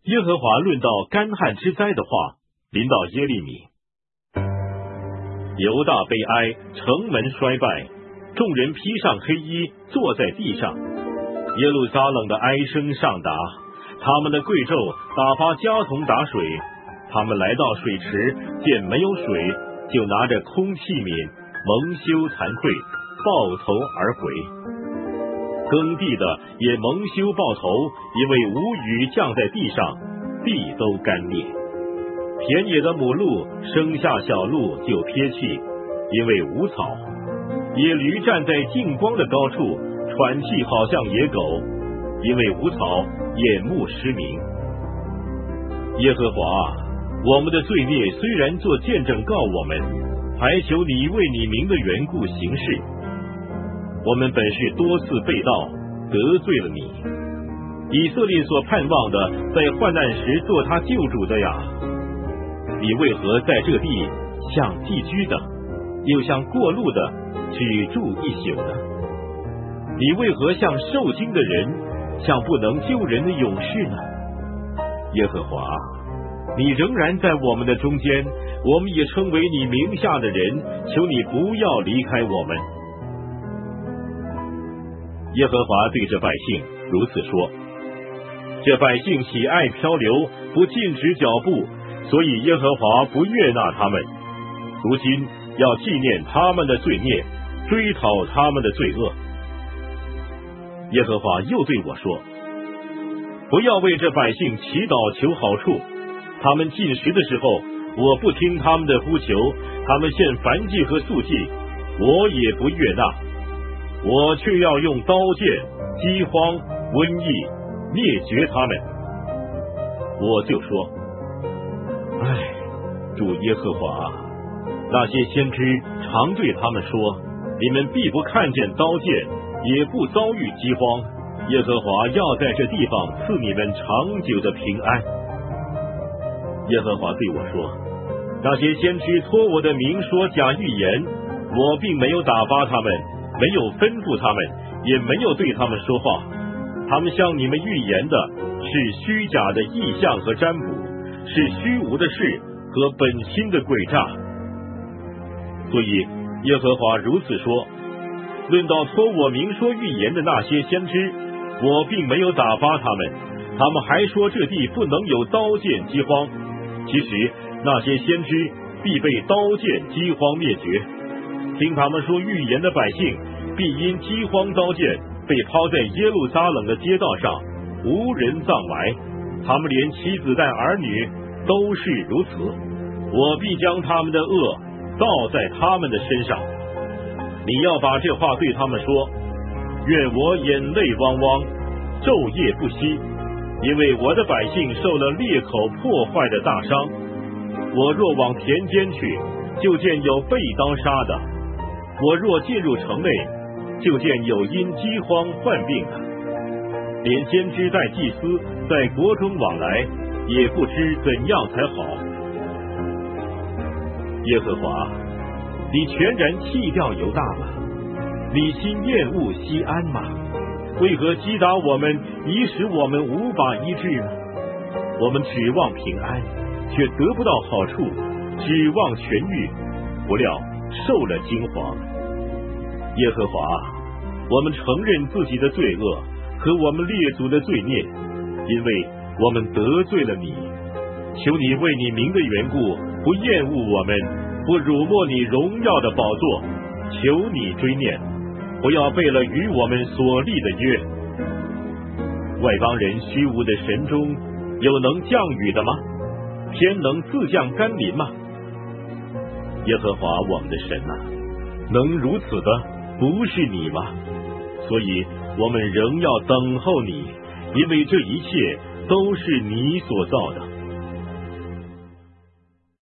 耶和华论到干旱之灾的话，临到耶利米。犹大悲哀，城门衰败，众人披上黑衣，坐在地上。耶路撒冷的哀声上达，他们的贵胄打发家童打水，他们来到水池，见没有水，就拿着空器皿，蒙羞惭愧，抱头而回。耕地的也蒙羞抱头，因为无雨降在地上，地都干裂。田野的母鹿生下小鹿就撇去，因为无草。野驴站在近光的高处，喘气好像野狗，因为无草，眼目失明。耶和华，我们的罪孽虽然做见证告我们，还求你为你名的缘故行事。我们本是多次背道，得罪了你。以色列所盼望的，在患难时做他救主的呀，你为何在这地像寄居的，又像过路的只住一宿呢？你为何像受惊的人，像不能救人的勇士呢？耶和华，你仍然在我们的中间，我们也称为你名下的人，求你不要离开我们。耶和华对这百姓如此说：这百姓喜爱漂流，不禁止脚步，所以耶和华不悦纳他们。如今要纪念他们的罪孽，追讨他们的罪恶。耶和华又对我说：不要为这百姓祈祷求好处，他们进食的时候，我不听他们的呼求，他们献燔祭和素祭，我也不悦纳。我却要用刀剑、饥荒、瘟疫灭绝他们。我就说：唉，主耶和华，那些先知常对他们说，你们必不看见刀剑，也不遭遇饥荒，耶和华要在这地方赐你们长久的平安。耶和华对我说：那些先知托我的名说假预言，我并没有打发他们，没有吩咐他们，也没有对他们说话。他们向你们预言的是虚假的意象和占卜，是虚无的事和本心的诡诈。所以耶和华如此说：论到托我名说预言的那些先知，我并没有打发他们，他们还说这地不能有刀剑饥荒。其实那些先知必被刀剑饥荒灭绝。听他们说预言的百姓，必因饥荒刀剑被抛在耶路撒冷的街道上，无人葬埋，他们连妻子带儿女都是如此。我必将他们的恶造在他们的身上。你要把这话对他们说：愿我眼泪汪汪，昼夜不息，因为我的百姓受了裂口破坏的大伤。我若往田间去，就见有被刀杀的；我若进入城内，就见有因饥荒患病的。连先知带祭司在国中往来，也不知怎样才好。耶和华，你全然弃掉犹大吗？你心厌恶西安吗？为何击打我们，以使我们无法医治呢？我们指望平安，却得不到好处；指望痊愈，不料受了惊惶。耶和华，我们承认自己的罪恶和我们列祖的罪孽，因为我们得罪了你。求你为你名的缘故，不厌恶我们，不辱没你荣耀的宝座。求你追念，不要背了与我们所立的约。外邦人虚无的神中，有能降雨的吗？天能自降甘霖吗？耶和华我们的神啊，能如此的不是你吗？所以我们仍要等候你，因为这一切都是你所造的。